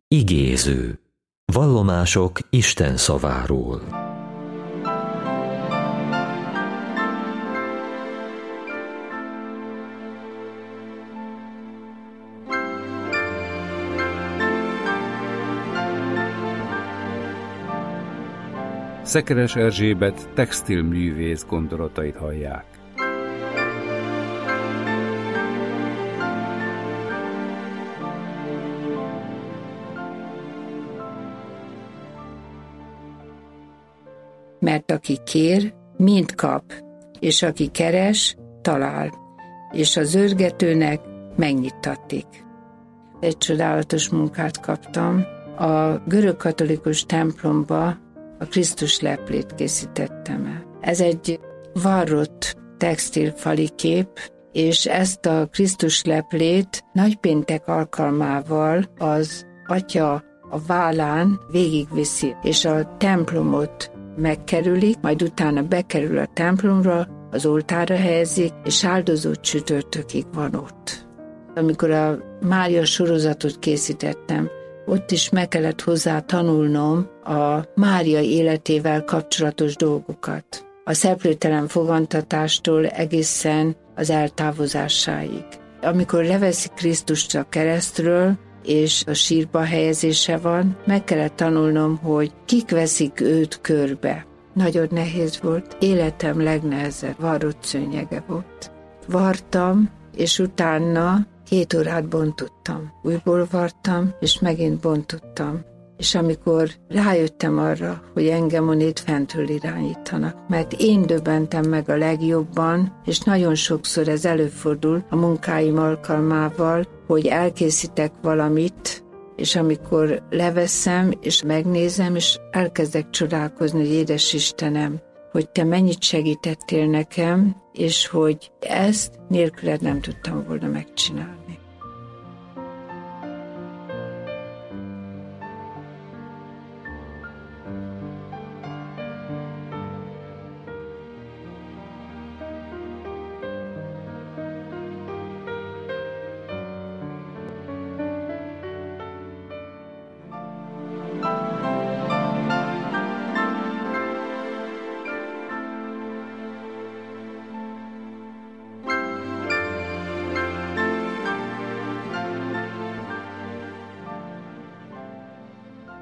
Igéző. Vallomások Isten szaváról. Szekeres Erzsébet textilművész gondolatait hallják. Mert aki kér, mind kap, és aki keres, talál, és az zörgetőnek megnyittatik. Egy csodálatos munkát kaptam. A görögkatolikus templomba a Krisztus leplét készítettem el. Ez egy varrott textilfali kép, és ezt a Krisztus leplét nagypéntek alkalmával az atya a vállán végigviszi, és a templomot megkerülik, majd utána bekerül a templomra, az oltárra helyezik, és áldozó csütörtökig van ott. Amikor a Mária sorozatot készítettem, ott is meg kellett hozzá tanulnom a Mária életével kapcsolatos dolgokat. A szeplőtelen fogantatástól egészen az eltávozásáig. Amikor leveszik Krisztust a keresztről, és a sírba helyezése van, meg kellett tanulnom, hogy kik veszik őt körbe. Nagyon nehéz volt, életem legnehezebb varrott szőnyege volt. Vartam, és utána 2 órát bontottam. Újból vartam, és megint bontottam. És amikor rájöttem arra, hogy engem onnét fentről irányítanak, mert én döbbentem meg a legjobban, és nagyon sokszor ez előfordul a munkáim alkalmával, hogy elkészítek valamit, és amikor leveszem, és megnézem, és elkezdek csodálkozni, hogy édes Istenem, hogy te mennyit segítettél nekem, és hogy ezt nélküled nem tudtam volna megcsinálni.